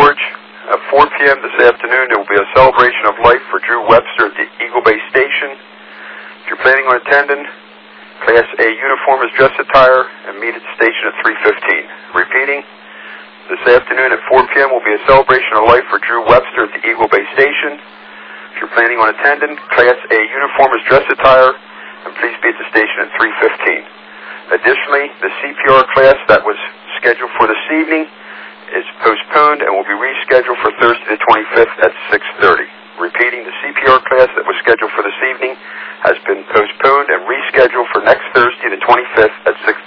George. At 4 p.m. this afternoon, there will be a celebration of life for Drew Webster at the Eagle Bay Station. If you're planning on attending, Class A uniform is dress attire and meet at the station at 3:15. Repeating, this afternoon at 4 p.m. will be a celebration of life for Drew Webster at the Eagle Bay Station. If you're planning on attending, Class A uniform is dress attire and please be at the station at 3:15. Additionally, the CPR class that was scheduled for this evening is postponed and will be rescheduled for Thursday the 25th at 6:30. Repeating, the CPR class that was scheduled for this evening has been postponed and rescheduled for next Thursday the 25th at 6:30.